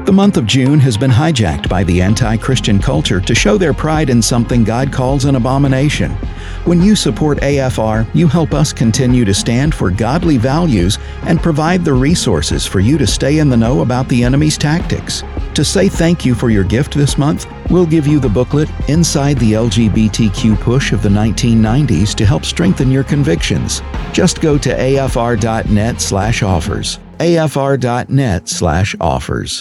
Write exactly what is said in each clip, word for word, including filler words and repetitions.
The month of June has been hijacked by the anti-Christian culture to show their pride in something God calls an abomination. When you support A F R, you help us continue to stand for godly values and provide the resources for you to stay in the know about the enemy's tactics. To say thank you for your gift this month, we'll give you the booklet Inside the L G B T Q Push of the nineteen nineties to help strengthen your convictions. Just go to afr.net slash offers. afr.net slash offers.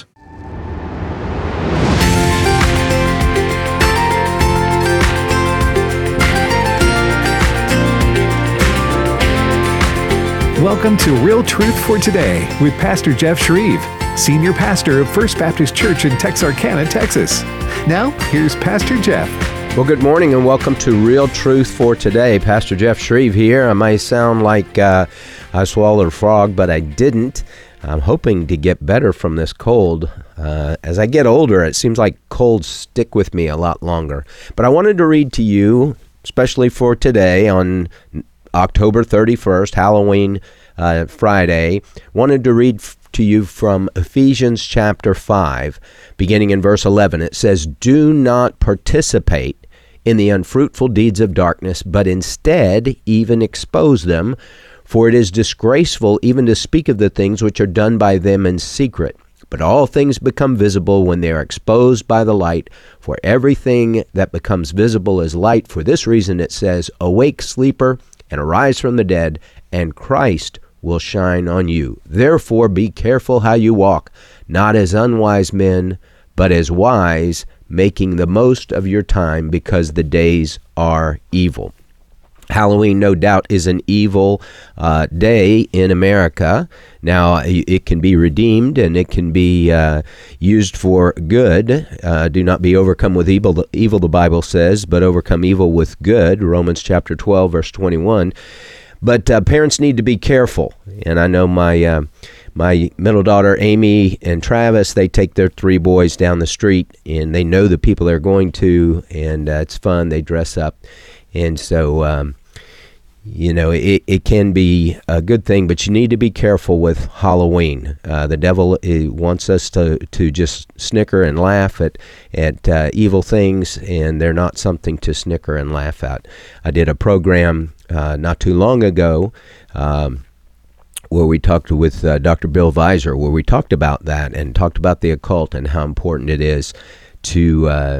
Welcome to Real Truth for Today with Pastor Jeff Shreve, Senior Pastor of First Baptist Church in Texarkana, Texas. Now, here's Pastor Jeff. Well, good morning and welcome to Real Truth for Today. Pastor Jeff Shreve here. I may sound like uh, I swallowed a frog, but I didn't. I'm hoping to get better from this cold. Uh, as I get older, it seems like colds stick with me a lot longer. But I wanted to read to you, especially for today on October thirty-first, Halloween uh, Friday, wanted to read f- to you from Ephesians chapter five, beginning in verse eleven. It says, "Do not participate in the unfruitful deeds of darkness, but instead even expose them, for it is disgraceful even to speak of the things which are done by them in secret. But all things become visible when they are exposed by the light, for everything that becomes visible is light. For this reason it says, 'Awake, sleeper, and arise from the dead, and Christ will shine on you. Therefore be careful how you walk, not as unwise men, but as wise, making the most of your time, because the days are evil.'" Halloween, no doubt, is an evil uh, day in America. Now, it can be redeemed and it can be uh, used for good. Uh, do not be overcome with evil, evil, the Bible says, but overcome evil with good, Romans chapter twelve, verse twenty-one. But uh, parents need to be careful. And I know my uh, my middle daughter, Amy, and Travis, they take their three boys down the street, and they know the people they're going to, and uh, it's fun. They dress up. And so, um, you know, it, it can be a good thing, but you need to be careful with Halloween. Uh, the devil uh, wants us to, to just snicker and laugh at, at uh, evil things, and they're not something to snicker and laugh at. I did a program uh, not too long ago um, where we talked with uh, Doctor Bill Weiser, where we talked about that and talked about the occult and how important it is to uh,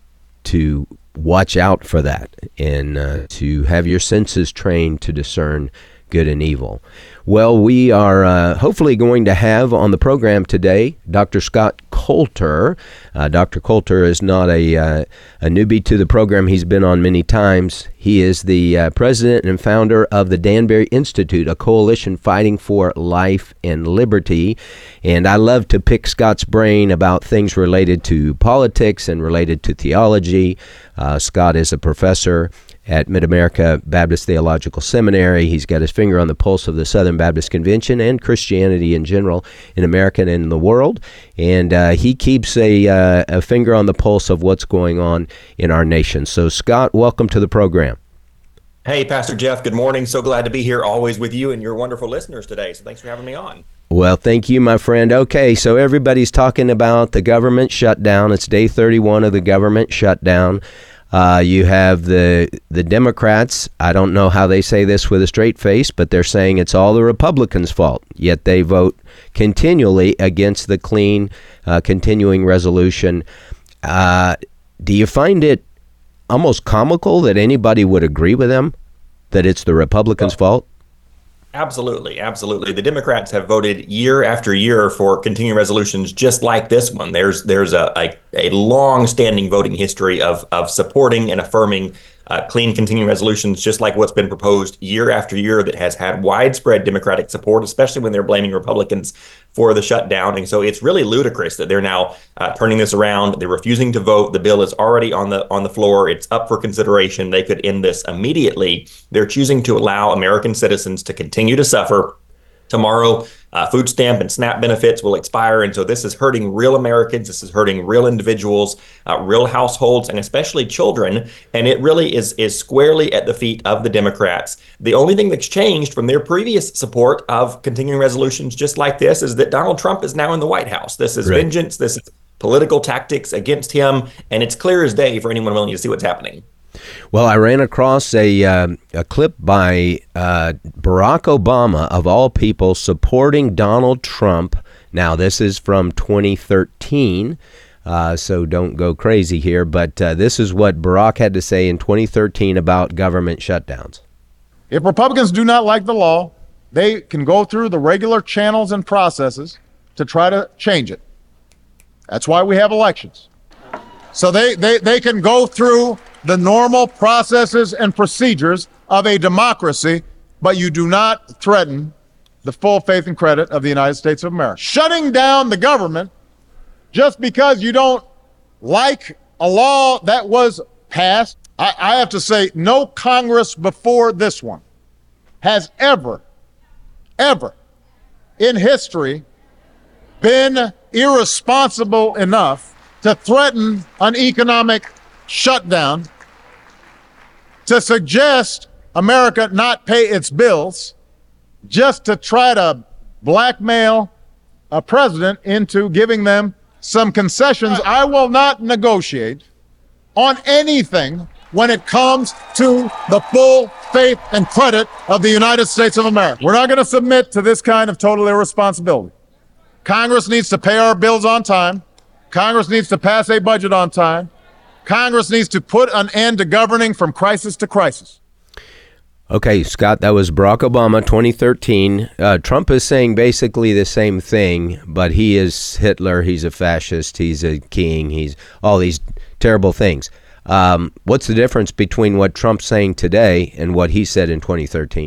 to watch out for that and uh, to have your senses trained to discern good and evil. Well, we are uh, hopefully going to have on the program today Doctor Scott Coulter. Uh, Doctor Coulter is not a, uh, a newbie to the program. He's been on many times. He is the uh, president and founder of the Danbury Institute, a coalition fighting for life and liberty. And I love to pick Scott's brain about things related to politics and related to theology. Uh, Scott is a professor at Mid-America Baptist Theological Seminary. He's got his finger on the pulse of the Southern Baptist Convention and Christianity in general in America and in the world. And uh, he keeps a, uh, a finger on the pulse of what's going on in our nation. So, Scott, welcome to the program. Hey, Pastor Jeff, good morning. So glad to be here always with you and your wonderful listeners today. So thanks for having me on. Well, thank you, my friend. Okay, so everybody's talking about the government shutdown. It's day thirty-one of the government shutdown. Uh, you have the the Democrats. I don't know how they say this with a straight face, but they're saying it's all the Republicans' fault. Yet they vote continually against the clean, uh, continuing resolution. Uh, do you find it almost comical that anybody would agree with them that it's the Republicans' well, fault? Absolutely, absolutely. The Democrats have voted year after year for continuing resolutions just like this one. There's there's a a, a long-standing voting history of of supporting and affirming uh, clean continuing resolutions, just like what's been proposed year after year that has had widespread Democratic support, especially when they're blaming Republicans for the shutdown. And so it's really ludicrous that they're now uh, turning this around. They're refusing to vote. The bill is already on the on the floor. It's up for consideration. They could end this immediately. They're choosing to allow American citizens to continue to suffer. Tomorrow, uh, food stamp and SNAP benefits will expire. And so this is hurting real Americans. This is hurting real individuals, uh, real households, and especially children. And it really is, is squarely at the feet of the Democrats. The only thing that's changed from their previous support of continuing resolutions just like this is that Donald Trump is now in the White House. This is Right. vengeance. This is political tactics against him. And it's clear as day for anyone willing to see what's happening. Well, I ran across a um, a clip by uh, Barack Obama, of all people, supporting Donald Trump. Now, this is from twenty thirteen, uh, so don't go crazy here. But uh, this is what Barack had to say in twenty thirteen about government shutdowns. If Republicans do not like the law, they can go through the regular channels and processes to try to change it. That's why we have elections. So they, they, they can go through the normal processes and procedures of a democracy, but you do not threaten the full faith and credit of the United States of America. Shutting down the government just because you don't like a law that was passed, I, I have to say no Congress before this one has ever, ever in history been irresponsible enough to threaten an economic shutdown, to suggest America not pay its bills, just to try to blackmail a president into giving them some concessions. I will not negotiate on anything when it comes to the full faith and credit of the United States of America. We're not going to submit to this kind of total irresponsibility. Congress needs to pay our bills on time. Congress needs to pass a budget on time. Congress needs to put an end to governing from crisis to crisis. Okay, Scott, that was Barack Obama, twenty thirteen. Uh, Trump is saying basically the same thing, but he is Hitler, he's a fascist, he's a king, he's all these terrible things. Um, what's the difference between what Trump's saying today and what he said in twenty thirteen?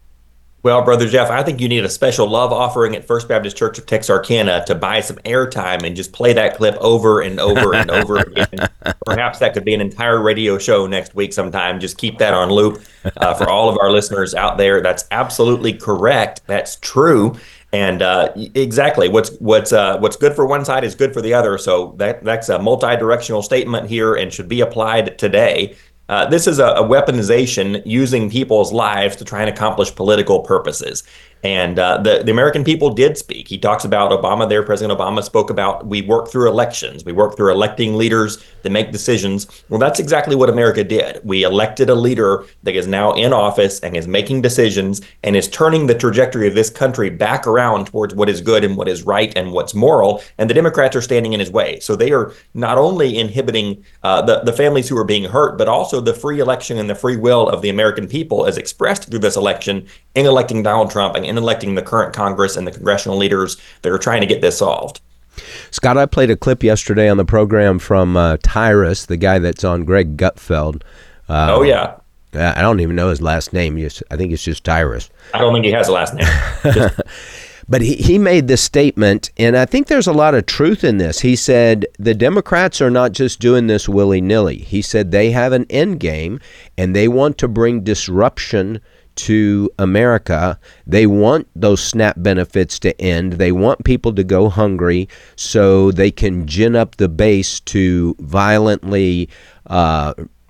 Well, Brother Jeff, I think you need a special love offering at First Baptist Church of Texarkana to buy some airtime and just play that clip over and over and over again. Perhaps that could be an entire radio show next week sometime. Just keep that on loop uh, for all of our listeners out there. That's absolutely correct. That's true. And uh, exactly, what's what's uh, what's good for one side is good for the other. So that that's a multi-directional statement here and should be applied today. Uh, this is a, a weaponization using people's lives to try and accomplish political purposes. And uh, the, the American people did speak. He talks about Obama there. President Obama spoke about we work through elections. We work through electing leaders that make decisions. Well, that's exactly what America did. We elected a leader that is now in office and is making decisions and is turning the trajectory of this country back around towards what is good and what is right and what's moral. And the Democrats are standing in his way. So they are not only inhibiting uh, the, the families who are being hurt, but also the free election and the free will of the American people as expressed through this election in electing Donald Trump and in electing the current Congress and the congressional leaders that are trying to get this solved. Scott, I played a clip yesterday on the program from uh, Tyrus, the guy that's on Greg Gutfeld. Uh, oh, yeah. I don't even know his last name. I think it's just Tyrus. I don't think he has a last name. Just- But he, he made this statement, and I think there's a lot of truth in this. He said the Democrats are not just doing this willy-nilly. He said they have an end game, and they want to bring disruption to America. They want those SNAP benefits to end. They want people to go hungry so they can gin up the base to violently uh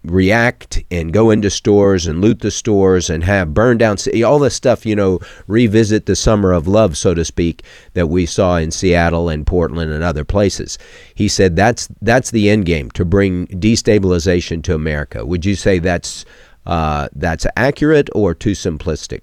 react and go into stores and loot the stores and have burn down all this stuff, you know, revisit the summer of love, so to speak, that we saw in Seattle and Portland and other places. He said that's that's the end game, to bring destabilization to America. Would you say that's uh, that's accurate or too simplistic?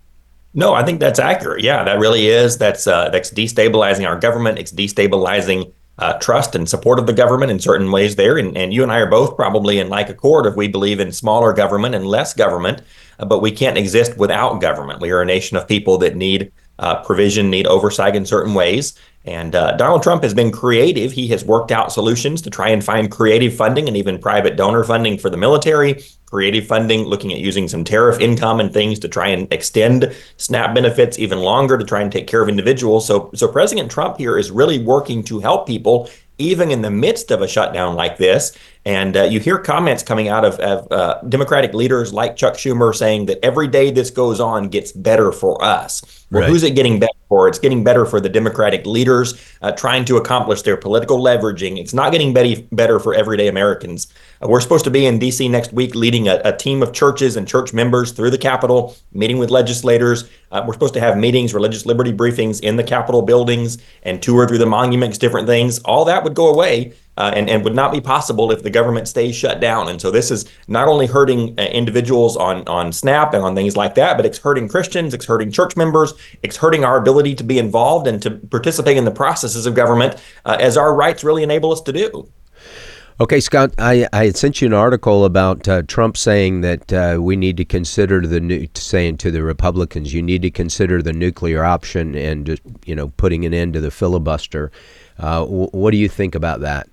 No, I think that's accurate. Yeah, that really is. That's uh, that's destabilizing our government. It's destabilizing Uh, trust and support of the government in certain ways there. And, and you and I are both probably in like accord if we believe in smaller government and less government, uh, but we can't exist without government. We are a nation of people that need uh, provision, need oversight in certain ways. And uh, Donald Trump has been creative. He has worked out solutions to try and find creative funding and even private donor funding for the military, creative funding, looking at using some tariff income and things to try and extend SNAP benefits even longer to try and take care of individuals. So, so President Trump here is really working to help people even in the midst of a shutdown like this. And uh, you hear comments coming out of, of uh, Democratic leaders like Chuck Schumer saying that every day this goes on gets better for us. Well, Right. who's it getting better for? It's getting better for the Democratic leaders uh, trying to accomplish their political leveraging. It's not getting better, better for everyday Americans. Uh, we're supposed to be in D C next week leading a, a team of churches and church members through the Capitol, meeting with legislators. Uh, we're supposed to have meetings, religious liberty briefings in the Capitol buildings and tour through the monuments, different things. All that would go away. Uh, and, and would not be possible if the government stays shut down. And so this is not only hurting uh, individuals on, on SNAP and on things like that, but it's hurting Christians, it's hurting church members, it's hurting our ability to be involved and to participate in the processes of government uh, as our rights really enable us to do. Okay, Scott, I, I had sent you an article about uh, Trump saying that uh, we need to consider the new, saying to the Republicans, you need to consider the nuclear option and just, you know, putting an end to the filibuster. Uh, w- what do you think about that?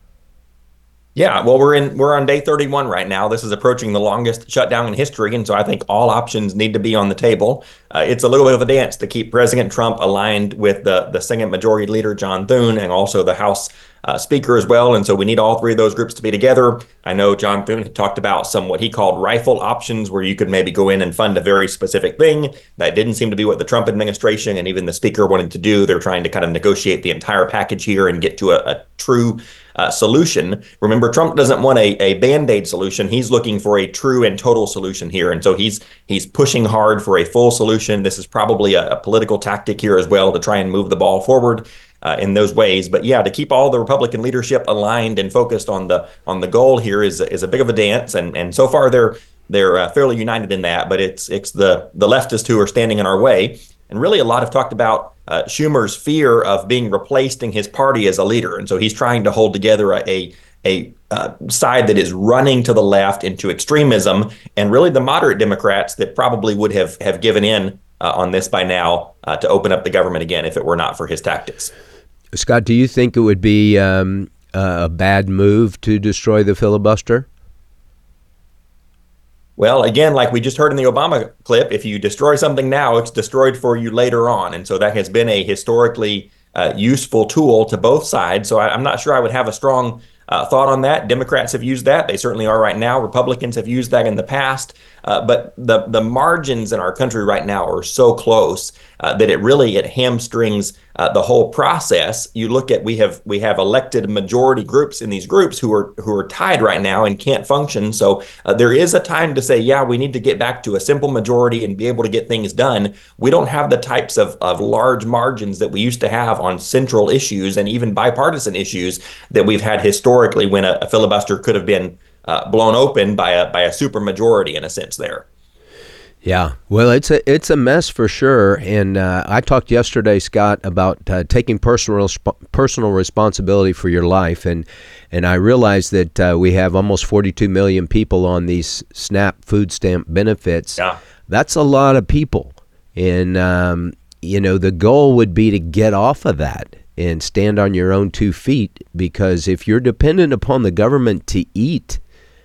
Yeah, well, we're in we're on day thirty-one right now. This is approaching the longest shutdown in history, and so I think all options need to be on the table. Uh, it's a little bit of a dance to keep President Trump aligned with the the Senate Majority Leader John Thune and also the House uh, Speaker as well, and so we need all three of those groups to be together. I know John Thune had talked about some what he called rifle options, where you could maybe go in and fund a very specific thing. That didn't seem to be what the Trump administration and even the Speaker wanted to do. They're trying to kind of negotiate the entire package here and get to a, a true Uh, solution. Remember, Trump doesn't want a, a Band-Aid solution. He's looking for a true and total solution here. And so he's he's pushing hard for a full solution. This is probably a, a political tactic here as well to try and move the ball forward uh, in those ways. But yeah, to keep all the Republican leadership aligned and focused on the on the goal here is is a bit of a dance. And and so far they're they're uh, fairly united in that. But it's it's the the leftists who are standing in our way. And really, a lot have talked about uh, Schumer's fear of being replaced in his party as a leader. And so he's trying to hold together a, a, a uh, side that is running to the left into extremism. And really, the moderate Democrats that probably would have, have given in uh, on this by now uh, to open up the government again if it were not for his tactics. Scott, do you think it would be um, a bad move to destroy the filibuster? Well, again, like we just heard in the Obama clip, if you destroy something now, it's destroyed for you later on. And so that has been a historically uh, useful tool to both sides. So I, I'm not sure I would have a strong uh, thought on that. Democrats have used that. They certainly are right now. Republicans have used that in the past. Uh, but the the margins in our country right now are so close uh, that it really it hamstrings uh, the whole process. You look at we have we have elected majority groups in these groups who are who are tied right now and can't function. So uh, there is a time to say, yeah, we need to get back to a simple majority and be able to get things done. We don't have the types of of large margins that we used to have on central issues and even bipartisan issues that we've had historically when a, a filibuster could have been Uh, blown open by a by a supermajority in a sense there. Yeah, well, it's a it's a mess for sure. And uh, I talked yesterday, Scott, about uh, taking personal resp- personal responsibility for your life, and and I realized that uh, we have almost forty-two million people on these SNAP food stamp benefits. Yeah. That's a lot of people, and um, you know the goal would be to get off of that and stand on your own two feet, because if you're dependent upon the government to eat,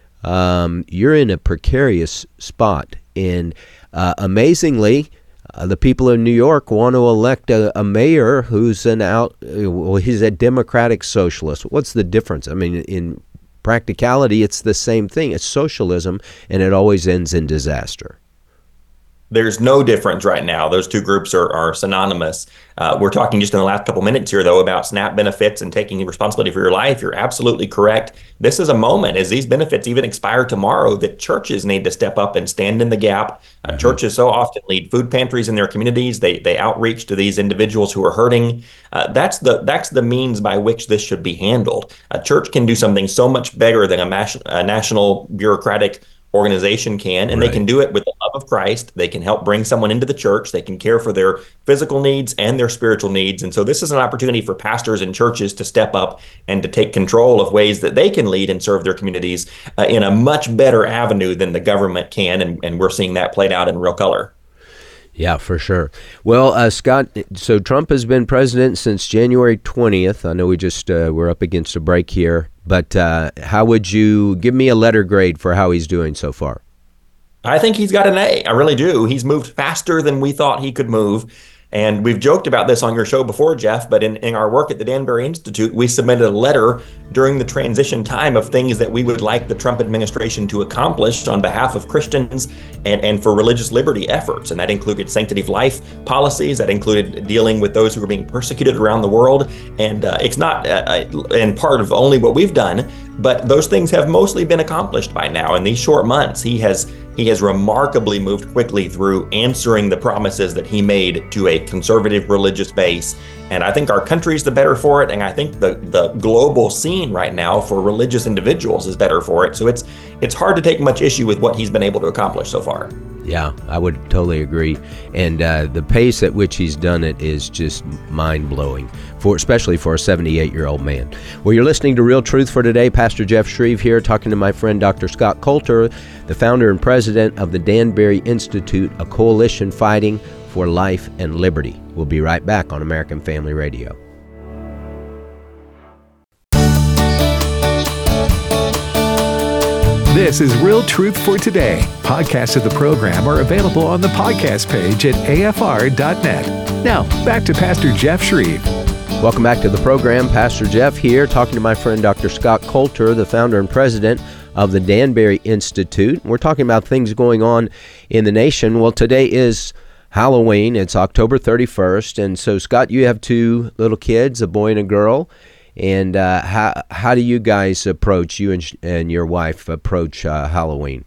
Um, you're in a precarious spot. And uh, amazingly, uh, the people of New York want to elect a, a mayor who's an out, well, he's a democratic socialist. What's the difference? I mean, in practicality, it's the same thing. It's socialism, and it always ends in disaster. There's no difference right now. Those two groups are, are synonymous. Uh, we're talking just in the last couple minutes here, though, about SNAP benefits and taking responsibility for your life. You're absolutely correct. This is a moment, as these benefits even expire tomorrow, that churches need to step up and stand in the gap. Uh, mm-hmm. Churches so often lead food pantries in their communities. They they outreach to these individuals who are hurting. Uh, that's the that's the means by which this should be handled. A church can do something so much bigger than a, mas- a national bureaucratic organization can, and right. They can do it with the love of Christ. They can help bring someone into the church. They can care for their physical needs and their spiritual needs. And so this is an opportunity for pastors and churches to step up and to take control of ways that they can lead and serve their communities uh, in a much better avenue than the government can. And, and we're seeing that played out in real color. Yeah, for sure. Well, uh, Scott, so Trump has been president since January twentieth. I know we just uh, we're up against a break here, but uh, how would you give me a letter grade for how he's doing so far? I think he's got an A. I really do. He's moved faster than we thought he could move. And we've joked about this on your show before, Jeff, but in, in our work at the Danbury Institute, we submitted a letter during the transition time of things that we would like the Trump administration to accomplish on behalf of Christians and, and for religious liberty efforts. And that included sanctity of life policies, that included dealing with those who are being persecuted around the world. And uh, it's not uh, in part of only what we've done, but those things have mostly been accomplished by now. In these short months, he has He has remarkably moved quickly through answering the promises that he made to a conservative religious base. And I think our country's the better for it. And I think the, the global scene right now for religious individuals is better for it. So it's it's hard to take much issue with what he's been able to accomplish so far. Yeah, I would totally agree. And uh, the pace at which he's done it is just mind-blowing, for especially for a seventy-eight-year-old man. Well, you're listening to Real Truth for Today. Pastor Jeff Shreve here, talking to my friend Doctor Scott Coulter, the founder and president of the Danbury Institute, a coalition fighting for life and liberty. We'll be right back on American Family Radio. This is Real Truth for Today. Podcasts of the program are available on the podcast page at A F R dot net. Now, back to Pastor Jeff Shreve. Welcome back to the program. Pastor Jeff here, talking to my friend Doctor Scott Coulter, the founder and president of the Danbury Institute. We're talking about things going on in the nation. Well, today is Halloween. It's October thirty-first. And so, Scott, you have two little kids, a boy and a girl. And uh, how how do you guys approach, you and, and your wife approach uh, Halloween?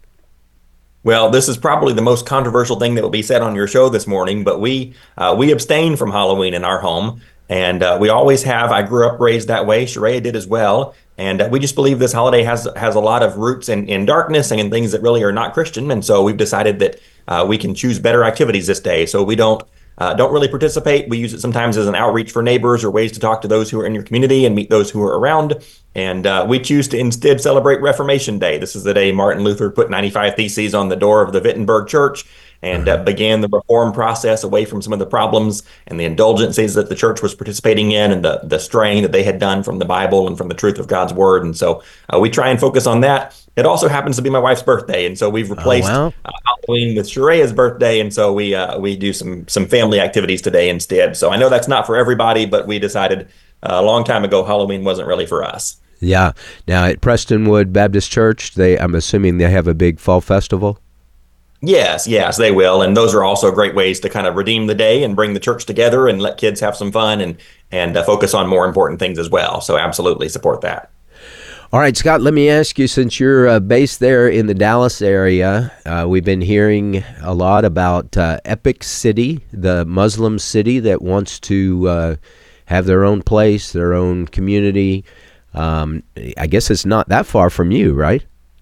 Well, this is probably the most controversial thing that will be said on your show this morning, but we uh, we abstain from Halloween in our home, and uh, we always have. I grew up raised that way. Sharia did as well, and uh, we just believe this holiday has has a lot of roots in, in darkness and in things that really are not Christian, and so we've decided that uh, we can choose better activities this day. So we don't Uh, don't really participate. We use it sometimes as an outreach for neighbors or ways to talk to those who are in your community and meet those who are around. And uh, we choose to instead celebrate Reformation Day. This is the day Martin Luther put ninety-five Theses on the door of the Wittenberg Church and uh, began the reform process away from some of the problems and the indulgences that the church was participating in and the, the straying that they had done from the Bible and from the truth of God's word. And so uh, we try and focus on that. It also happens to be my wife's birthday, and so we've replaced oh, wow. uh, Halloween with Sharia's birthday, and so we uh, we do some some family activities today instead. So I know that's not for everybody, but we decided uh, a long time ago Halloween wasn't really for us. Yeah. Now at Prestonwood Baptist Church, they I'm assuming they have a big fall festival. Yes, yes, they will, and those are also great ways to kind of redeem the day and bring the church together and let kids have some fun and and uh, focus on more important things as well. So absolutely support that. All right, Scott, let me ask you, since you're uh, based there in the Dallas area, uh, we've been hearing a lot about uh, Epic City, the Muslim city that wants to uh, have their own place, their own community. Um, I guess it's not that far from you, right?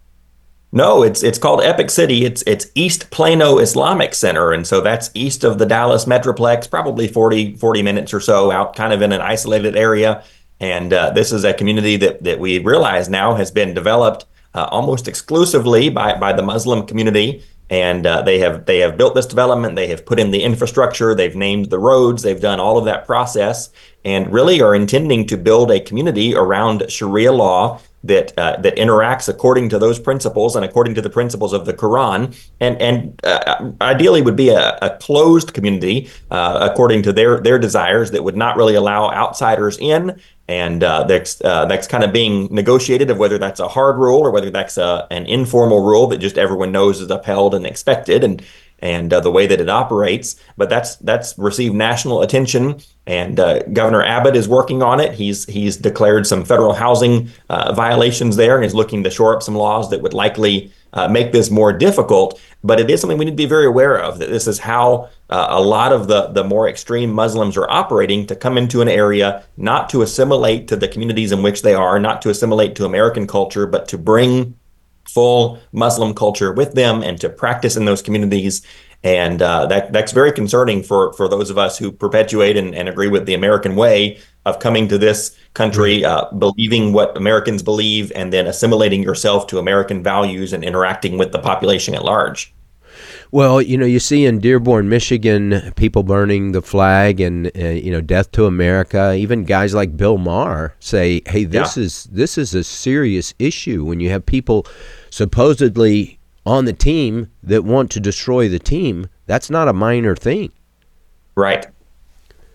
No, it's it's called Epic City. It's it's East Plano Islamic Center, and so that's east of the Dallas Metroplex, probably forty, forty minutes or so out, kind of in an isolated area. And uh, this is a community that, that we realize now has been developed uh, almost exclusively by, by the Muslim community. And uh, they have they have built this development. They have put in the infrastructure. They've named the roads. They've done all of that process and really are intending to build a community around Sharia law that uh, that interacts according to those principles and according to the principles of the Quran, and and uh, ideally would be a, a closed community uh, according to their their desires that would not really allow outsiders in. And uh, that's uh, that's kind of being negotiated of whether that's a hard rule or whether that's a, an informal rule that just everyone knows is upheld and expected, and and uh, the way that it operates. But that's that's received national attention, and uh, Governor Abbott is working on it. He's he's declared some federal housing uh, violations there, and is looking to shore up some laws that would likely uh, make this more difficult. But it is something we need to be very aware of, that this is how uh, a lot of the, the more extreme Muslims are operating, to come into an area, not to assimilate to the communities in which they are, not to assimilate to American culture, but to bring full Muslim culture with them and to practice in those communities. And uh, that that's very concerning for, for those of us who perpetuate and, and agree with the American way of coming to this country, uh, believing what Americans believe, and then assimilating yourself to American values and interacting with the population at large. Well, you know, you see in Dearborn, Michigan, people burning the flag and, uh, you know, death to America. Even guys like Bill Maher say, hey, this yeah. is this is a serious issue when you have people supposedly on the team that want to destroy the team. That's not a minor thing. Right.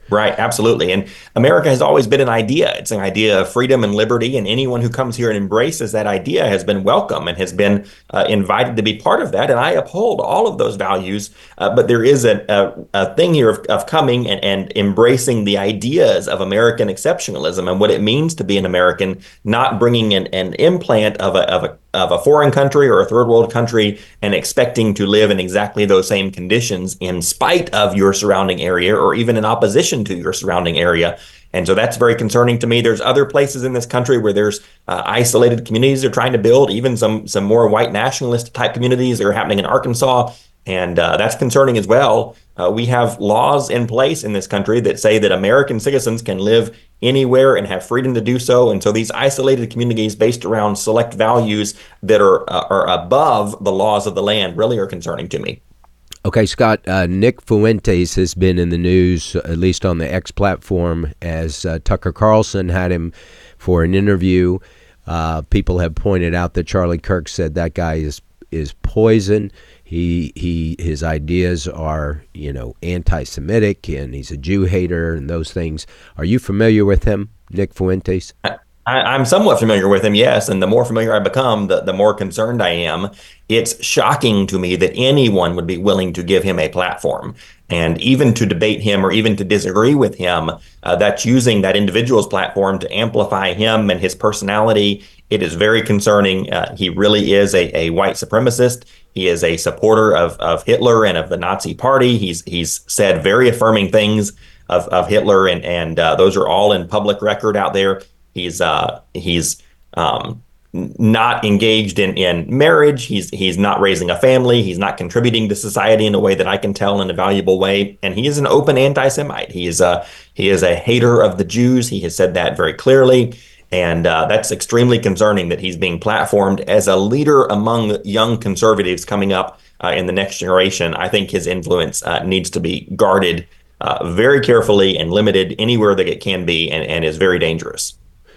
Right, absolutely. And America has always been an idea. It's an idea of freedom and liberty, and anyone who comes here and embraces that idea has been welcome and has been uh, invited to be part of that. And I uphold all of those values. Uh, but there is a, a, a thing here of, of coming and, and embracing the ideas of American exceptionalism and what it means to be an American, not bringing an, an implant of a, of a of a foreign country or a third world country and expecting to live in exactly those same conditions in spite of your surrounding area or even in opposition to your surrounding area. And so that's very concerning to me. There's other places in this country where there's uh, isolated communities they're trying to build, even some some more white nationalist type communities that are happening in Arkansas. And uh, that's concerning as well. Uh, we have laws in place in this country that say that American citizens can live anywhere and have freedom to do so. And so these isolated communities based around select values that are uh, are above the laws of the land really are concerning to me. Okay, Scott, uh, Nick Fuentes has been in the news, at least on the X platform, as uh, Tucker Carlson had him for an interview. Uh, people have pointed out that Charlie Kirk said that guy is is poison. He he his ideas are, you know, anti-Semitic, and he's a Jew hater and those things. Are you familiar with him, Nick Fuentes? I, I'm somewhat familiar with him, yes. And the more familiar I become, the, the more concerned I am. It's shocking to me that anyone would be willing to give him a platform. And even to debate him or even to disagree with him, uh, that's using that individual's platform to amplify him and his personality. It is very concerning. Uh, he really is a, a white supremacist. He is a supporter of, of Hitler and of the Nazi Party. He's he's said very affirming things of, of Hitler, and and uh, those are all in public record out there. He's uh, he's um, not engaged in, in marriage. He's he's not raising a family. He's not contributing to society in a way that I can tell in a valuable way. And he is an open anti-Semite. He is a he is a hater of the Jews. He has said that very clearly. And uh, that's extremely concerning that he's being platformed as a leader among young conservatives coming up uh, in the next generation. I think his influence uh, needs to be guarded uh, very carefully and limited anywhere that it can be, and, and is very dangerous.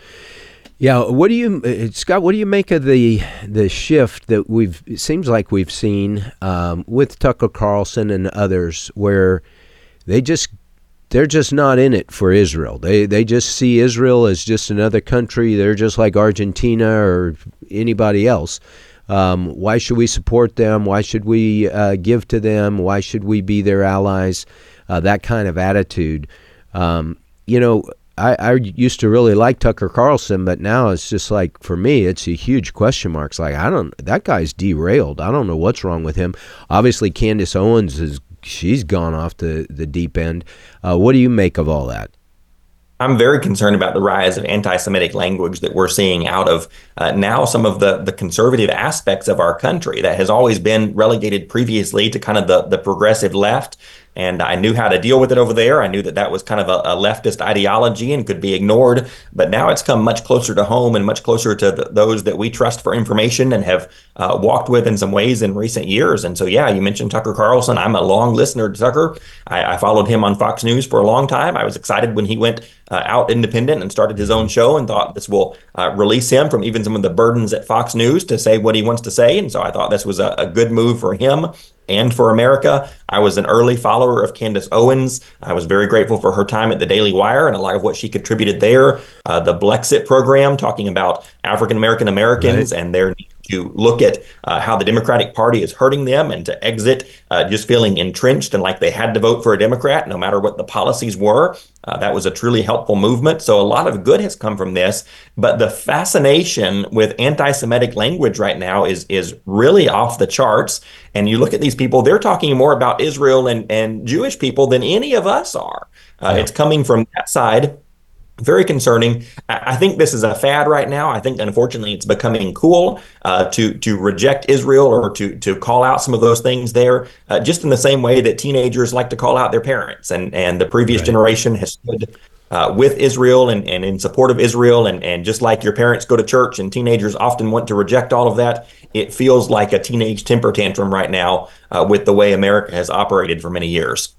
Yeah, what do you, Scott? What do you make of the the shift that we've? It seems like we've seen um, with Tucker Carlson and others, where they just. They're just not in it for Israel. They they just see Israel as just another country. They're just like Argentina or anybody else. Um, why should we support them? Why should we uh, give to them? Why should we be their allies? Uh, that kind of attitude. Um, you know, I, I used to really like Tucker Carlson, but now it's just like, for me, it's a huge question mark. It's like, I don't, that guy's derailed. I don't know what's wrong with him. Obviously, Candace Owens is she's gone off the, the deep end. Uh, what do you make of all that? I'm very concerned about the rise of anti-Semitic language that we're seeing out of uh, now some of the, the conservative aspects of our country that has always been relegated previously to kind of the, the progressive left. And I knew how to deal with it over there. I knew that that was kind of a, a leftist ideology and could be ignored. But now it's come much closer to home and much closer to the, those that we trust for information and have uh, walked with in some ways in recent years. And so, yeah, you mentioned Tucker Carlson. I'm a long listener to Tucker. I, I followed him on Fox News for a long time. I was excited when he went uh, out independent and started his own show, and thought this will uh, release him from even some of the burdens at Fox News to say what he wants to say. And so I thought this was a, a good move for him and for America. I was an early follower of Candace Owens. I was very grateful for her time at the Daily Wire and a lot of what she contributed there. Uh, the Blexit program, talking about African-American Americans right. and their need to look at uh, how the Democratic Party is hurting them, and to exit uh, just feeling entrenched and like they had to vote for a Democrat no matter what the policies were. Uh, that was a truly helpful movement. So a lot of good has come from this. But the fascination with anti-Semitic language right now is is really off the charts. And you look at these people, they're talking more about Israel and, and Jewish people than any of us are. Uh, yeah. It's coming from that side. Very concerning. I think this is a fad right now. I think, unfortunately, it's becoming cool uh, to to reject Israel or to to call out some of those things there, uh, just in the same way that teenagers like to call out their parents. And and the previous right. generation has stood uh, with Israel and, and in support of Israel. And, and just like your parents go to church and teenagers often want to reject all of that, it feels like a teenage temper tantrum right now uh, with the way America has operated for many years.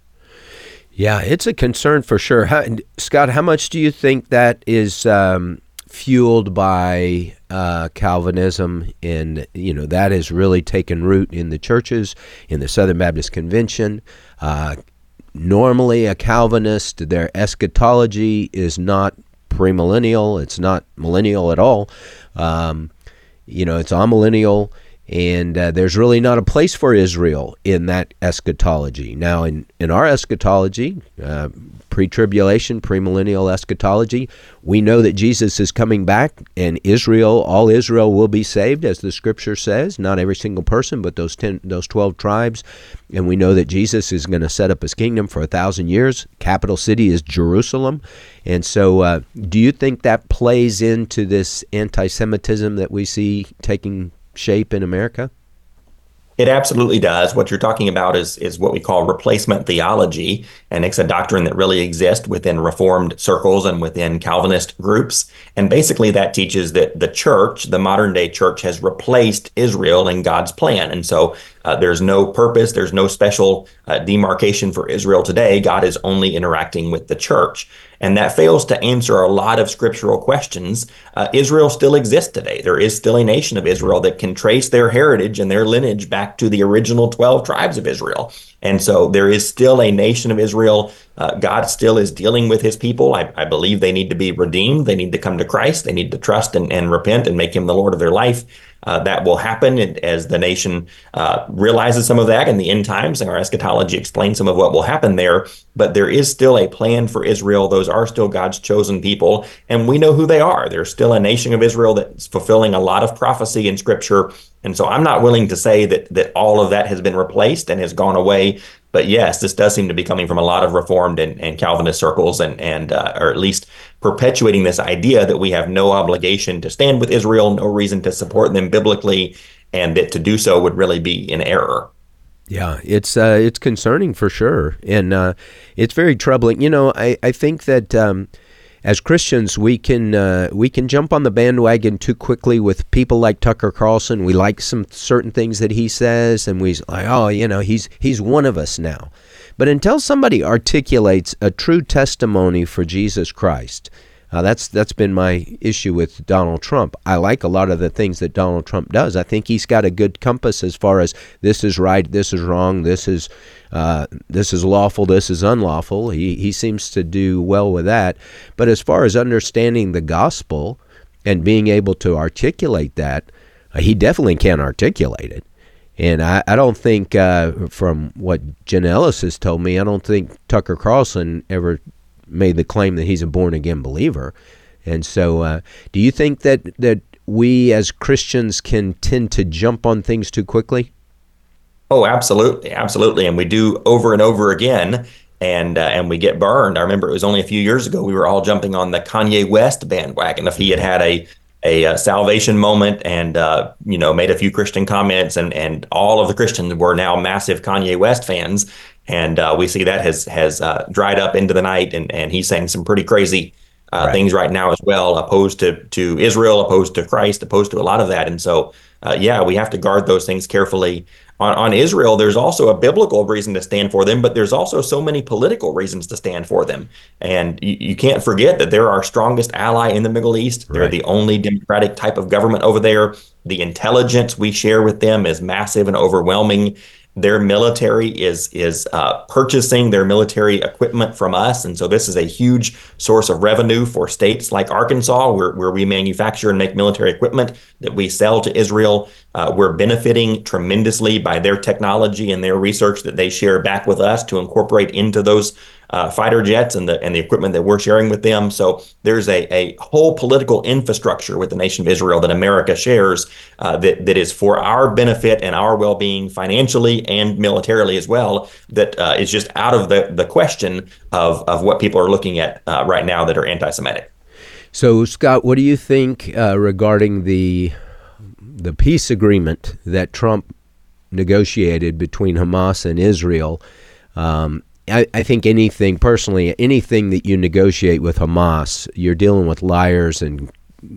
Yeah, it's a concern for sure. How, Scott, how much do you think that is um, fueled by uh, Calvinism, and you know that has really taken root in the churches, in the Southern Baptist Convention? Uh, normally a Calvinist. Their eschatology is not premillennial. It's not millennial at all. Um, you know, it's amillennial. And uh, there's really not a place for Israel in that eschatology. Now, in, in our eschatology, uh, pre-tribulation, premillennial eschatology, we know that Jesus is coming back, and Israel, all Israel will be saved, as the Scripture says. Not every single person, but those ten, those twelve tribes. And we know that Jesus is going to set up his kingdom for a thousand years. Capital city is Jerusalem. And so, uh, do you think that plays into this anti-Semitism that we see taking shape in America? It absolutely does. What you're talking about is is what we call replacement theology, and it's a doctrine that really exists within Reformed circles and within Calvinist groups. And basically that teaches that the church, the modern day church, has replaced Israel in God's plan. And so uh, there's no purpose, there's no special uh, demarcation for Israel today. God is only interacting with the church. And that fails to answer a lot of scriptural questions. Uh, Israel still exists today. There is still a nation of Israel that can trace their heritage and their lineage back to the original twelve tribes of Israel. And so there is still a nation of Israel. Uh, God still is dealing with his people. I, I believe they need to be redeemed. They need to come to Christ. They need to trust and, and repent and make him the Lord of their life. Uh, that will happen as the nation uh, realizes some of that in the end times, and our eschatology explains some of what will happen there. But there is still a plan for Israel. Those are still God's chosen people, and we know who they are. There's still a nation of Israel that's fulfilling a lot of prophecy in Scripture. And so I'm not willing to say that that all of that has been replaced and has gone away. But yes, this does seem to be coming from a lot of Reformed and, and Calvinist circles, and, and uh, or at least perpetuating this idea that we have no obligation to stand with Israel, no reason to support them biblically, and that to do so would really be in error. Yeah, it's uh, it's concerning for sure, and uh, it's very troubling. You know, I, I think that um, as Christians, we can uh, we can jump on the bandwagon too quickly with people like Tucker Carlson. We like some certain things that he says, and we like, oh, you know, he's he's one of us now. But until somebody articulates a true testimony for Jesus Christ, uh, that's that's been my issue with Donald Trump. I like a lot of the things that Donald Trump does. I think he's got a good compass as far as this is right, this is wrong, this is uh, this is lawful, this is unlawful. He he seems to do well with that. But as far as understanding the gospel and being able to articulate that, uh, he definitely can't articulate it. And I, I don't think, uh, from what Jen Ellis has told me, I don't think Tucker Carlson ever made the claim that he's a born-again believer. And so uh, do you think that, that we as Christians can tend to jump on things too quickly? Oh, absolutely. Absolutely. And we do over and over again. And uh, and we get burned. I remember it was only a few years ago we were all jumping on the Kanye West bandwagon. If he had had a a uh, salvation moment and uh, you know made a few Christian comments, and and all of the Christians were now massive Kanye West fans, and uh, we see that has has uh, dried up into the night, and and he's saying some pretty crazy uh, right. things right now as well, opposed to to Israel, opposed to Christ, opposed to a lot of that. And so uh, yeah, we have to guard those things carefully. On, on Israel, there's also a biblical reason to stand for them, but there's also so many political reasons to stand for them. And you, you can't forget that they're our strongest ally in the Middle East. They're right. the only democratic type of government over there. The intelligence we share with them is massive and overwhelming. Their military is is uh, purchasing their military equipment from us. And so this is a huge source of revenue for states like Arkansas, where, where we manufacture and make military equipment that we sell to Israel. Uh, we're benefiting tremendously by their technology and their research that they share back with us to incorporate into those uh, fighter jets and the and the equipment that we're sharing with them. So there's a, a whole political infrastructure with the nation of Israel that America shares uh, that, that is for our benefit and our well-being financially and militarily as well, that uh, is just out of the, the question of, of what people are looking at uh, right now that are anti-Semitic. So, Scott, what do you think uh, regarding the the peace agreement that Trump negotiated between Hamas and Israel? Um, I, I think anything, personally, anything that you negotiate with Hamas, you're dealing with liars and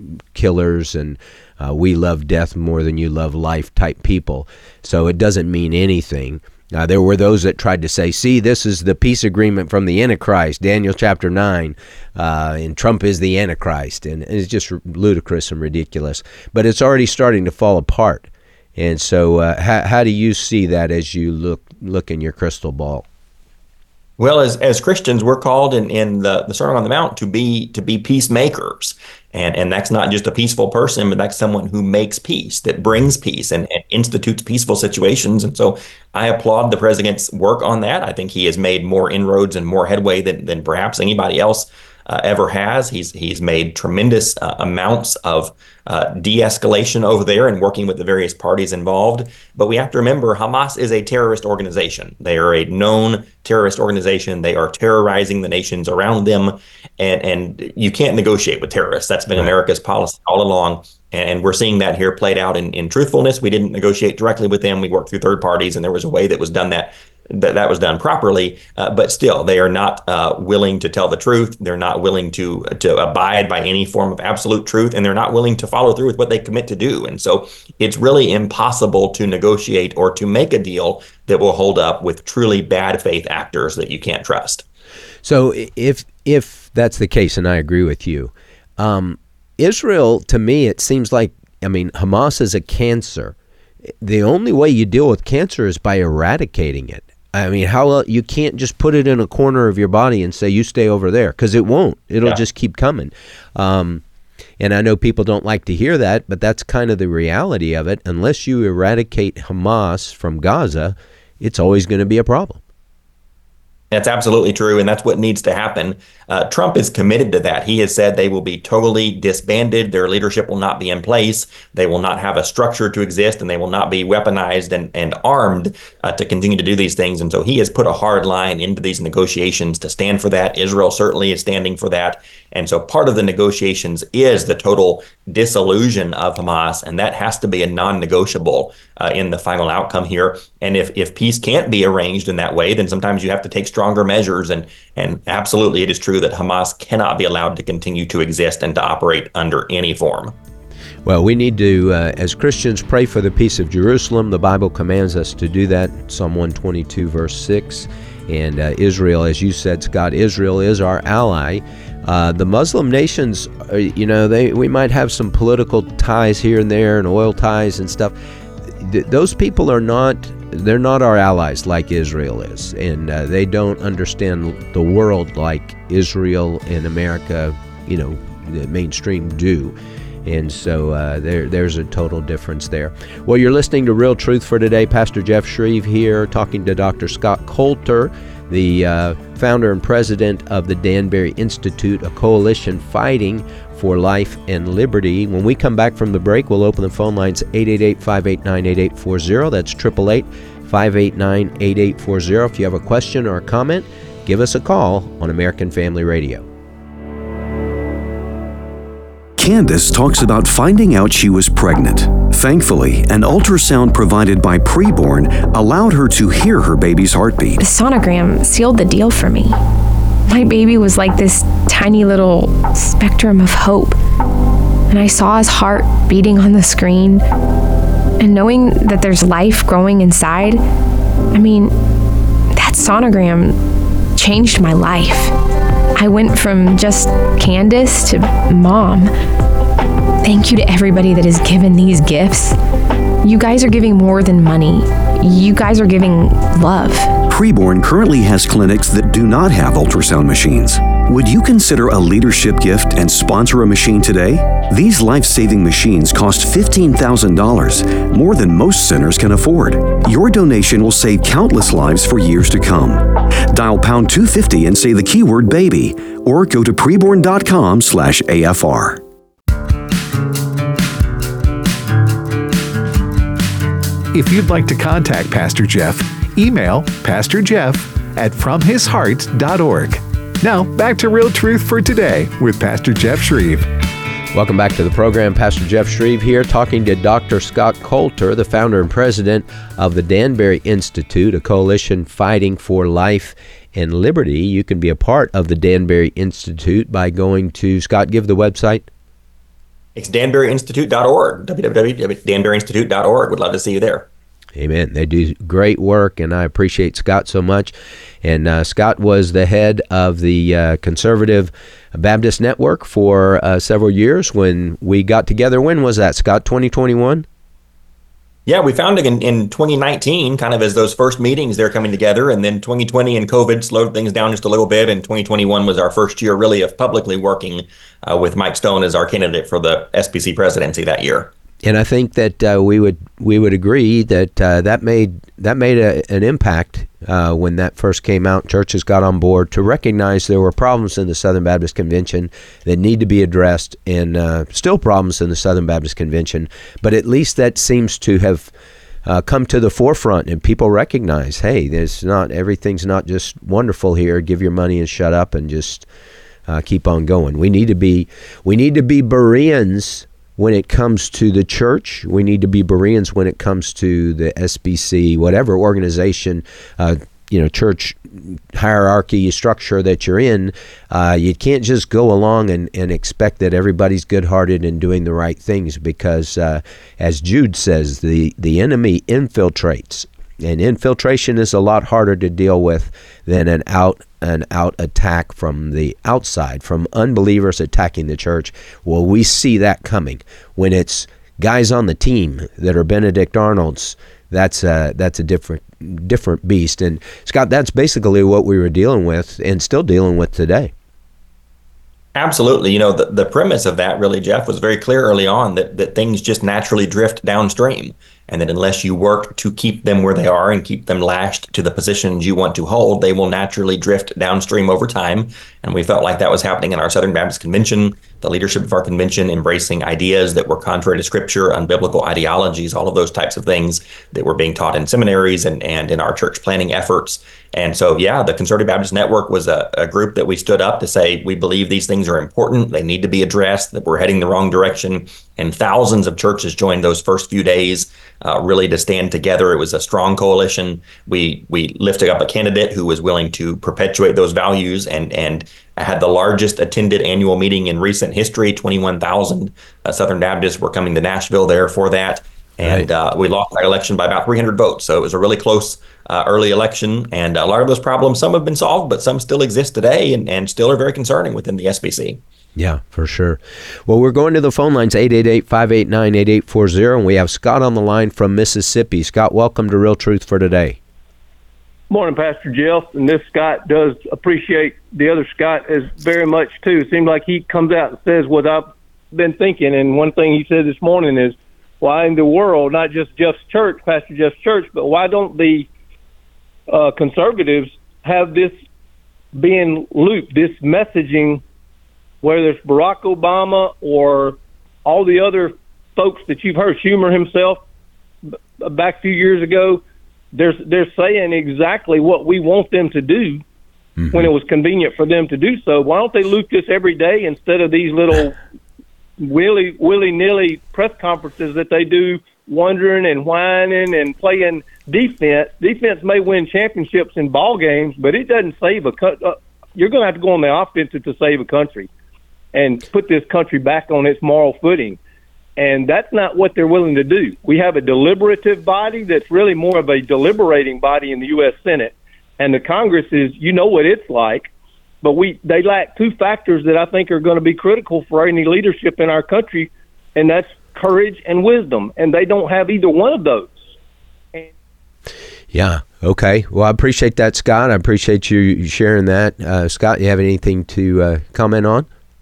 killers and uh, we love death more than you love life type people. So it doesn't mean anything. Uh, there were those that tried to say, see, this is the peace agreement from the Antichrist, Daniel chapter nine, uh, and Trump is the Antichrist. And, and it's just ludicrous and ridiculous. But it's already starting to fall apart. And so uh, how, how do you see that as you look look in your crystal ball? Well, as as Christians, we're called in, in the, the Sermon on the Mount to be to be peacemakers. And and that's not just a peaceful person, but that's someone who makes peace, that brings peace and, and institutes peaceful situations. And so I applaud the president's work on that. I think he has made more inroads and more headway than, than perhaps anybody else uh, ever has. He's he's made tremendous uh, amounts of uh, de-escalation over there and working with the various parties involved. But we have to remember Hamas is a terrorist organization. They are a known terrorist organization. They are terrorizing the nations around them. And, and you can't negotiate with terrorists. That's been America's policy all along. And we're seeing that here played out in, in truthfulness. We didn't negotiate directly with them. We worked through third parties, and there was a way that was done that that, that was done properly. Uh, but still, they are not uh, willing to tell the truth. They're not willing to to abide by any form of absolute truth, and they're not willing to follow through with what they commit to do. And so it's really impossible to negotiate or to make a deal that will hold up with truly bad faith actors that you can't trust. So if if that's the case, and I agree with you, um, Israel, to me, it seems like, I mean, Hamas is a cancer. The only way you deal with cancer is by eradicating it. I mean, how you can't just put it in a corner of your body and say, you stay over there, because it won't. It'll yeah. just keep coming. Um, and I know people don't like to hear that, but that's kind of the reality of it. Unless you eradicate Hamas from Gaza, it's always going to be a problem. That's absolutely true, and that's what needs to happen. Uh, Trump is committed to that. He has said they will be totally disbanded. Their leadership will not be in place. They will not have a structure to exist, and they will not be weaponized and, and armed uh, to continue to do these things. And so he has put a hard line into these negotiations to stand for that. Israel certainly is standing for that. And so part of the negotiations is the total dissolution of Hamas, and that has to be a non-negotiable uh, in the final outcome here. And if, if peace can't be arranged in that way, then sometimes you have to take stronger measures. And, and absolutely, it is true that Hamas cannot be allowed to continue to exist and to operate under any form. Well, we need to, uh, as Christians, pray for the peace of Jerusalem. The Bible commands us to do that, Psalm one twenty-two, verse six. And uh, Israel, as you said, Scott, Israel is our ally. Uh, the Muslim nations, uh, you know, they we might have some political ties here and there and oil ties and stuff. Th- those people are not, they're not our allies like Israel is. And uh, they don't understand the world like Israel and America, you know, the mainstream do. And so uh, there, there's a total difference there. Well, you're listening to Real Truth for Today. Pastor Jeff Shreve here talking to Doctor Scott Coulter, the uh, founder and president of the Danbury Institute, a coalition fighting for life and liberty. When we come back from the break, we'll open the phone lines eight eight eight, five eight nine, eight eight four zero. That's eight eight eight, five eight nine, eight eight four zero. If you have a question or a comment, give us a call on American Family Radio. Candace talks about finding out she was pregnant. Thankfully, an ultrasound provided by Preborn allowed her to hear her baby's heartbeat. The sonogram sealed the deal for me. My baby was like this tiny little spectrum of hope. And I saw his heart beating on the screen. And knowing that there's life growing inside, I mean, that sonogram changed my life. I went from just Candace to mom. Thank you to everybody that has given these gifts. You guys are giving more than money. You guys are giving love. Preborn currently has clinics that do not have ultrasound machines. Would you consider a leadership gift and sponsor a machine today? These life-saving machines cost fifteen thousand dollars, more than most centers can afford. Your donation will save countless lives for years to come. Dial pound two fifty and say the keyword baby, or go to preborn.com slash AFR. If you'd like to contact Pastor Jeff, email Pastor Jeff at from his heart dot org. Now, back to Real Truth for Today with Pastor Jeff Shreve. Welcome back to the program. Pastor Jeff Shreve here talking to Doctor Scott Coulter, the founder and president of the Danbury Institute, a coalition fighting for life and liberty. You can be a part of the Danbury Institute by going to, Scott, give the website. It's danbury institute dot org, w w w dot danbury institute dot org. Would love to see you there. Amen. They do great work, and I appreciate Scott so much. And uh, Scott was the head of the uh, Conservative Baptist Network for uh, several years when we got together. When was that, Scott? twenty twenty-one? Yeah, we found it in, in twenty nineteen, kind of as those first meetings they're coming together, and then twenty twenty and COVID slowed things down just a little bit, and twenty twenty-one was our first year really of publicly working uh, with Mike Stone as our candidate for the S B C presidency that year. And I think that uh, we would we would agree that uh, that made that made a, an impact uh, when that first came out. Churches got on board to recognize there were problems in the Southern Baptist Convention that need to be addressed, and uh, still problems in the Southern Baptist Convention. But at least that seems to have uh, come to the forefront, and people recognize, hey, there's not everything's not just wonderful here. Give your money and shut up and just uh, keep on going. We need to be we need to be Bereans when it comes to the church. We need to be Bereans when it comes to the S B C, whatever organization, uh, you know, church hierarchy structure that you're in. Uh, you can't just go along and, and expect that everybody's good-hearted and doing the right things, because uh, as Jude says, the, the enemy infiltrates. And infiltration is a lot harder to deal with than an out an out attack from the outside, from unbelievers attacking the church. Well, we see that coming when it's guys on the team that are Benedict Arnolds. That's a, that's a different different beast. And Scott, that's basically what we were dealing with and still dealing with today. Absolutely. You know, the, the premise of that really, Jeff, was very clear early on that, that things just naturally drift downstream, and that unless you work to keep them where they are and keep them lashed to the positions you want to hold, they will naturally drift downstream over time. And we felt like that was happening in our Southern Baptist Convention, the leadership of our convention embracing ideas that were contrary to Scripture, unbiblical ideologies, all of those types of things that were being taught in seminaries and, and in our church planning efforts. And so, yeah, the Conservative Baptist Network was a, a group that we stood up to say, we believe these things are important, they need to be addressed, that we're heading the wrong direction. And thousands of churches joined those first few days uh, really to stand together. It was a strong coalition. We we lifted up a candidate who was willing to perpetuate those values, and and had the largest attended annual meeting in recent history. twenty-one thousand uh, Southern Baptists were coming to Nashville there for that. And uh, we lost that election by about three hundred votes. So it was a really close uh, early election. And a lot of those problems, some have been solved, but some still exist today and, and still are very concerning within the S B C. Yeah, for sure. Well, we're going to the phone lines, eight eight eight, five eight nine, eight eight four zero, and we have Scott on the line from Mississippi. Scott, welcome to Real Truth for Today. Morning, Pastor Jeff. And this Scott does appreciate the other Scott as very much, too. It seems like he comes out and says what I've been thinking. And one thing he said this morning is, why in the world, not just Jeff's church, Pastor Jeff's church, but why don't the uh, conservatives have this being looped, this messaging, whether it's Barack Obama or all the other folks that you've heard, Schumer himself back a few years ago, they're, they're saying exactly what we want them to do mm-hmm. when it was convenient for them to do so. Why don't they loop this every day instead of these little willy, willy-nilly press conferences that they do, wondering and whining and playing defense? Defense may win championships in ball games, but it doesn't save a co- uh, you're going to have to go on the offensive to save a country and put this country back on its moral footing. And that's not what they're willing to do. We have a deliberative body that's really more of a deliberating body in the U S Senate. And the Congress is, you know what it's like. But we they lack two factors that I think are going to be critical for any leadership in our country, and that's courage and wisdom. And they don't have either one of those. And yeah. Okay. Well, I appreciate that, Scott. I appreciate you sharing that. Uh, Scott, you have anything to uh, comment on?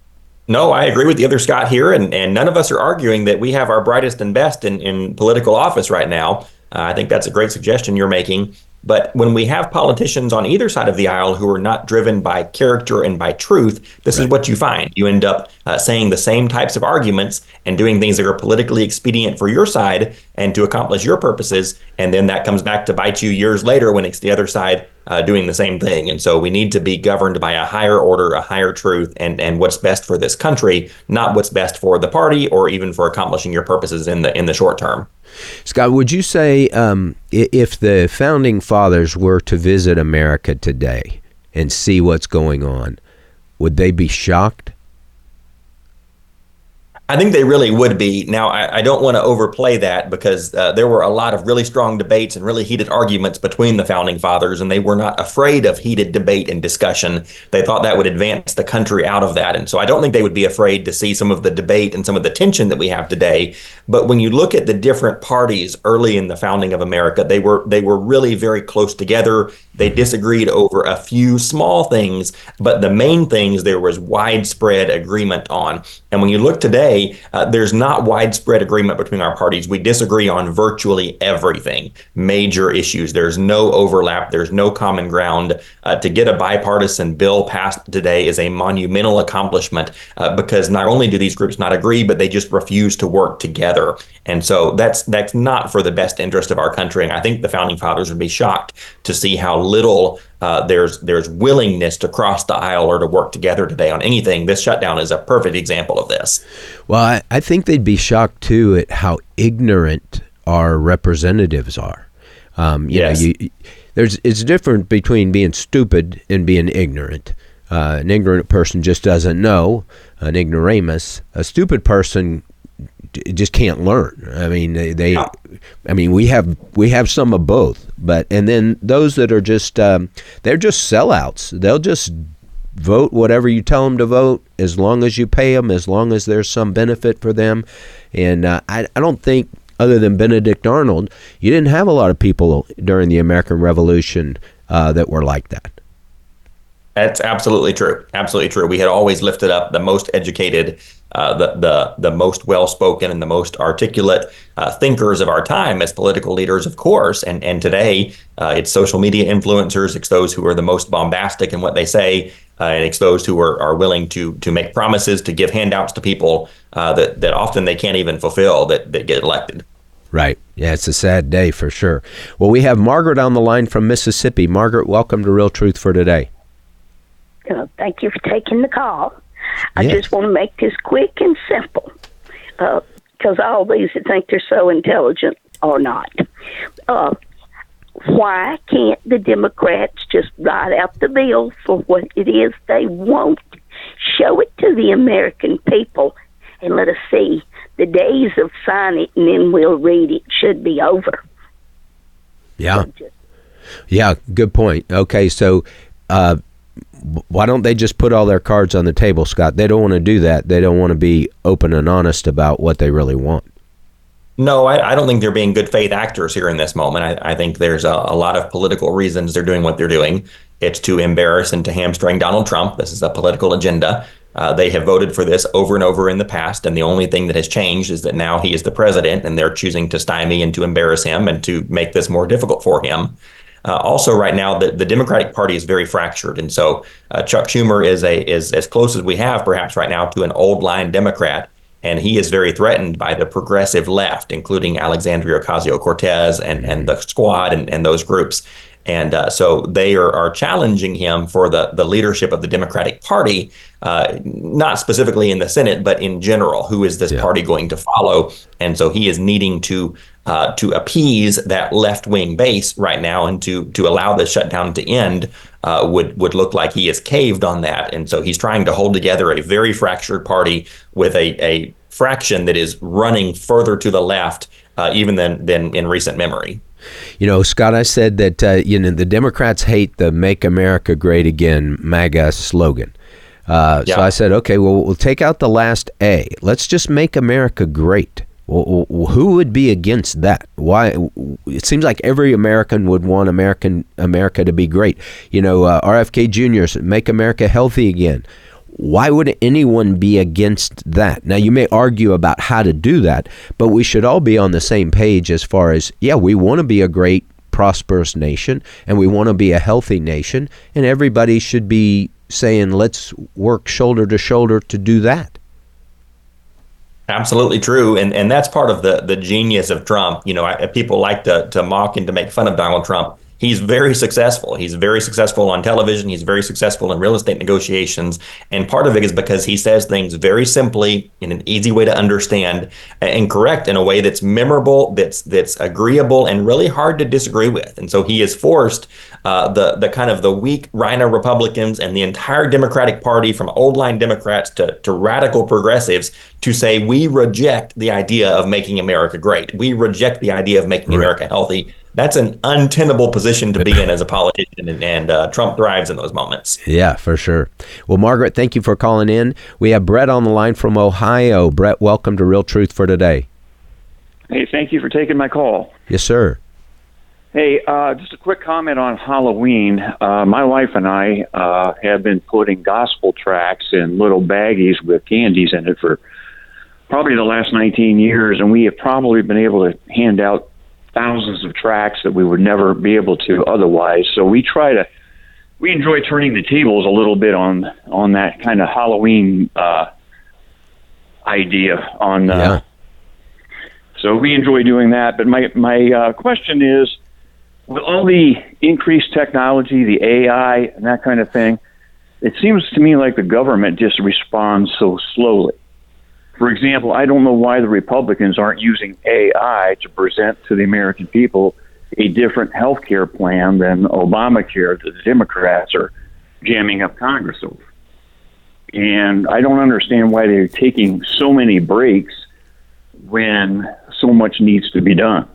No, I agree with the other Scott here, and, and none of us are arguing that we have our brightest and best in, in political office right now. Uh, I think that's a great suggestion you're making. But when we have politicians on either side of the aisle who are not driven by character and by truth, this right. is what you find. You end up uh, saying the same types of arguments and doing things that are politically expedient for your side and to accomplish your purposes. And then that comes back to bite you years later when it's the other side uh, doing the same thing. And so we need to be governed by a higher order, a higher truth, and, and what's best for this country, not what's best for the party or even for accomplishing your purposes in the in the short term. Scott, would you say um, if the founding fathers were to visit America today and see what's going on, would they be shocked? I think they really would be. Now, I, I don't want to overplay that because uh, there were a lot of really strong debates and really heated arguments between the founding fathers, and they were not afraid of heated debate and discussion. They thought that would advance the country out of that. And so I don't think they would be afraid to see some of the debate and some of the tension that we have today. But when you look at the different parties early in the founding of America, they were they were really very close together. They disagreed over a few small things, but the main things there was widespread agreement on. And when you look today, Uh, there's not widespread agreement between our parties. We disagree on virtually everything, major issues. There's no overlap. There's no common ground. Uh, to get a bipartisan bill passed today is a monumental accomplishment uh, because not only do these groups not agree, but they just refuse to work together. And so that's that's not for the best interest of our country. And I think the founding fathers would be shocked to see how little uh, there's there's willingness to cross the aisle or to work together today on anything. This shutdown is a perfect example of this. Well, I, I think they'd be shocked, too, at how ignorant our representatives are. Um, you Yes. know, you, there's it's different between being stupid and being ignorant. Uh, an ignorant person just doesn't know, an ignoramus. A stupid person d- just can't learn. I mean, they, they Yeah. I mean, we have we have some of both. But and then those that are just um, they're just sellouts. They'll just vote whatever you tell them to vote, as long as you pay them, as long as there's some benefit for them. And uh, I, I don't think, other than Benedict Arnold, you didn't have a lot of people during the American Revolution uh, that were like that. That's absolutely true. Absolutely true. We had always lifted up the most educated, uh, the the the most well-spoken and the most articulate uh, thinkers of our time as political leaders, of course. And and today, uh, it's social media influencers. It's those who are the most bombastic in what they say, uh, and it's those who are, are willing to to make promises, to give handouts to people uh, that that often they can't even fulfill, that that get elected. Right. Yeah, it's a sad day for sure. Well, we have Margaret on the line from Mississippi. Margaret, welcome to Real Truth for Today. Uh, thank you for taking the call. I Yes. just want to make this quick and simple, because uh, all these that think they're so intelligent are not. Uh, why can't the Democrats just write out the bill for what it is they want, show it to the American people, and let us see? The days of sign it and then we'll read it should be over. Yeah. So just, Yeah, good point. Okay, so uh, why don't they just put all their cards on the table, Scott? They don't want to do that. They don't want to be open and honest about what they really want. No, I, I don't think they're being good faith actors here in this moment. I, I think there's a, a lot of political reasons they're doing what they're doing. It's to embarrass and to hamstring Donald Trump. This is a political agenda. Uh, they have voted for this over and over in the past, and the only thing that has changed is that now he is the president, and they're choosing to stymie and to embarrass him and to make this more difficult for him. Uh, also, right now, the, the Democratic Party is very fractured, and so uh, Chuck Schumer is a is as close as we have, perhaps right now, to an old line Democrat, and he is very threatened by the progressive left, including Alexandria Ocasio-Cortez and and the Squad and, and those groups. And uh, so they are, are challenging him for the, the leadership of the Democratic Party, uh, not specifically in the Senate, but in general. Who is this Yeah. party going to follow? And so he is needing to uh, to appease that left wing base right now, and to to allow the shutdown to end uh, would would look like he has caved on that. And so he's trying to hold together a very fractured party with a, a fraction that is running further to the left, uh, even than than in recent memory. You know, Scott, I said that, uh, you know, the Democrats hate the Make America Great Again MAGA slogan. Uh, Yeah. So I said, okay, well, we'll take out the last A. Let's just make America great. Well, who would be against that? Why? It seems like every American would want American America to be great. You know, uh, R F K Junior said, make America healthy again. Why would anyone be against that? Now, you may argue about how to do that, but we should all be on the same page as far as, yeah, we want to be a great, prosperous nation, and we want to be a healthy nation, and everybody should be saying, let's work shoulder to shoulder to do that. Absolutely true, and and that's part of the the genius of Trump. You know, I, people like to to mock and to make fun of Donald Trump. He's very successful. He's very successful on television. He's very successful in real estate negotiations. And part of it is because he says things very simply in an easy way to understand and correct in a way that's memorable, that's that's agreeable, and really hard to disagree with. And so he has forced uh, the the kind of the weak rhino Republicans and the entire Democratic Party, from old line Democrats to, to radical progressives, to say we reject the idea of making America great. We reject the idea of making right. America healthy. That's an untenable position to be in as a politician, and, and uh, Trump thrives in those moments. Yeah, for sure. Well, Margaret, thank you for calling in. We have Brett on the line from Ohio. Brett, welcome to Real Truth for Today. Hey, thank you for taking my call. Yes, sir. Hey, uh, just a quick comment on Halloween. Uh, my wife and I uh, have been putting gospel tracts in little baggies with candies in it for probably the last nineteen years, and we have probably been able to hand out thousands of tracts that we would never be able to otherwise. So we try to, we enjoy turning the tables a little bit on on that kind of Halloween uh, idea. On uh, yeah. So we enjoy doing that. But my my uh, question is, with all the increased technology, the A I, and that kind of thing, it seems to me like the government just responds so slowly. For example, I don't know why the Republicans aren't using A I to present to the American people a different health care plan than Obamacare that the Democrats are jamming up Congress over. And I don't understand why they're taking so many breaks when so much needs to be done.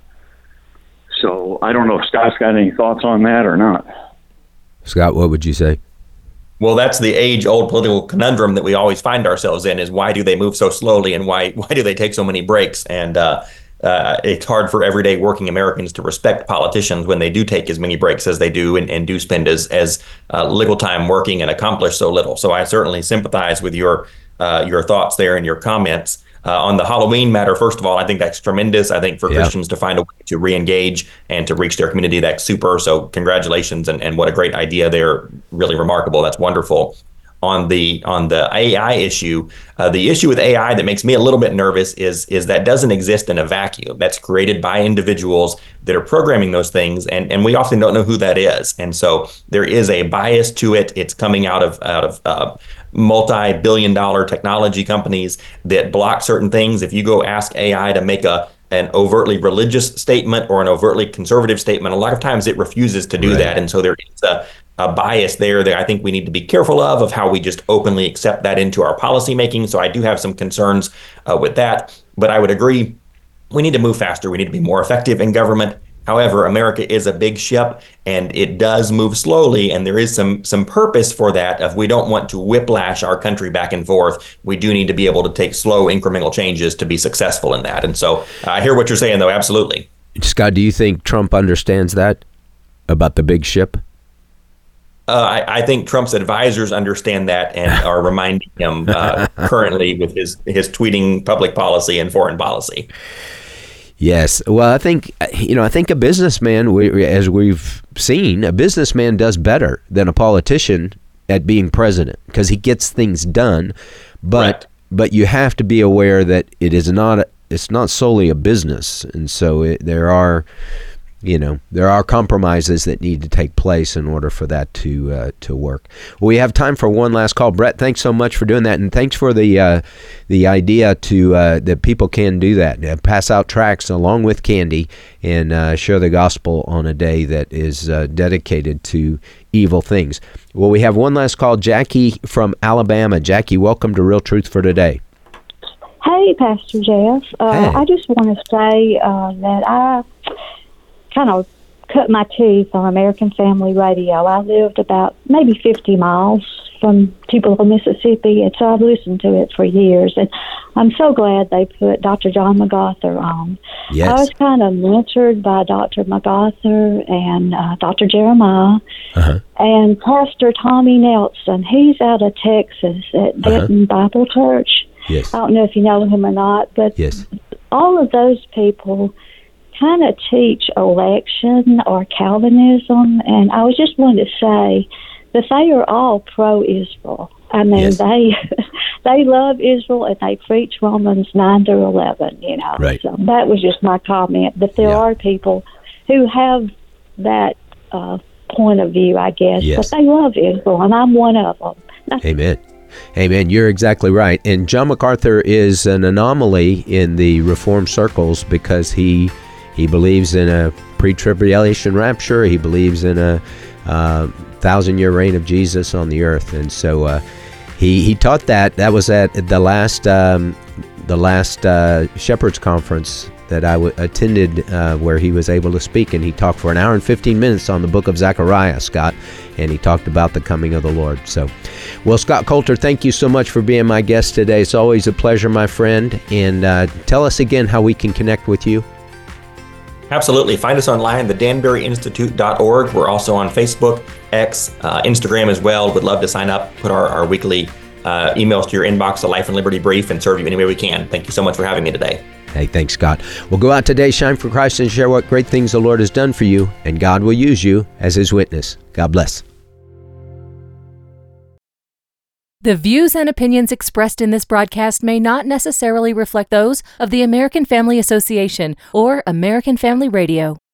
So I don't know if Scott's got any thoughts on that or not. Scott, what would you say? Well, that's the age-old political conundrum that we always find ourselves in, is why do they move so slowly, and why why do they take so many breaks? And uh, uh, it's hard for everyday working Americans to respect politicians when they do take as many breaks as they do, and, and do spend as, as uh, little time working and accomplish so little. So I certainly sympathize with your uh, your thoughts there and your comments. Uh, on the Halloween matter, first of all, I think that's tremendous. I think for yeah. Christians to find a way to re-engage and to reach their community, that's super. So congratulations, and, and what a great idea there. Really remarkable. That's wonderful. On the on the A I issue, uh, the issue with A I that makes me a little bit nervous is is that doesn't exist in a vacuum. That's created by individuals that are programming those things, and, and we often don't know who that is. And so there is a bias to it. It's coming out of out of uh, multi-billion dollar technology companies that block certain things. If you go ask A I to make a an overtly religious statement or an overtly conservative statement, a lot of times it refuses to do right. that. And so there is a, a bias there that I think we need to be careful of, of how we just openly accept that into our policy making. So I do have some concerns uh, with that, but I would agree we need to move faster. We need to be more effective in government. However, America is a big ship, and it does move slowly, and there is some some purpose for that. If we don't want to whiplash our country back and forth, we do need to be able to take slow, incremental changes to be successful in that. And so I hear what you're saying, though, absolutely. Scott, do you think Trump understands that about the big ship? Uh, I, I think Trump's advisors understand that and are reminding him uh, currently with his, his tweeting public policy and foreign policy. Yes. Well, I think, you know, I think a businessman, we, as we've seen, a businessman does better than a politician at being president because he gets things done. But right. but you have to be aware that it is not, a, it's not solely a business. And so it, there are, you know, there are compromises that need to take place in order for that to uh, to work. Well, we have time for one last call. Brett, thanks so much for doing that, and thanks for the uh, the idea to uh, that people can do that, uh, pass out tracts along with candy, and uh, share the gospel on a day that is uh, dedicated to evil things. Well, we have one last call. Jackie from Alabama. Jackie, welcome to Real Truth for Today. Hey, Pastor Jeff. Uh, hey. I just want to say uh, that I kind of cut my teeth on American Family Radio. I lived about maybe fifty miles from Tupelo, Mississippi, and so I've listened to it for years. And I'm so glad they put Doctor John MacArthur on. Yes. I was kind of mentored by Doctor MacArthur and uh, Doctor Jeremiah uh-huh. and Pastor Tommy Nelson. He's out of Texas at Denton uh-huh. Bible Church. Yes. I don't know if you know him or not, but yes. all of those people kind of teach election or Calvinism, and I was just wanting to say that they are all pro-Israel. I mean, yes. they they love Israel, and they preach Romans nine to eleven, you know. Right. So that was just my comment. But there yeah. are people who have that uh, point of view, I guess, yes. but they love Israel, and I'm one of them. Amen. Amen. You're exactly right. And John MacArthur is an anomaly in the Reformed circles because he he believes in a pre-tribulation rapture. He believes in a uh, thousand-year reign of Jesus on the earth. And so uh, he he taught that. That was at the last um, the last uh, Shepherd's Conference that I w- attended uh, where he was able to speak, and he talked for an hour and fifteen minutes on the book of Zechariah, Scott, and he talked about the coming of the Lord. So, well, Scott Coulter, thank you so much for being my guest today. It's always a pleasure, my friend, and uh, tell us again how we can connect with you. Absolutely. Find us online, the danbury institute dot org. We're also on Facebook, X, uh, Instagram as well. Would love to sign up, put our, our weekly uh, emails to your inbox, the Life and Liberty Brief, and serve you any way we can. Thank you so much for having me today. Hey, thanks, Scott. Well, go out today, shine for Christ, and share what great things the Lord has done for you, and God will use you as His witness. God bless. The views and opinions expressed in this broadcast may not necessarily reflect those of the American Family Association or American Family Radio.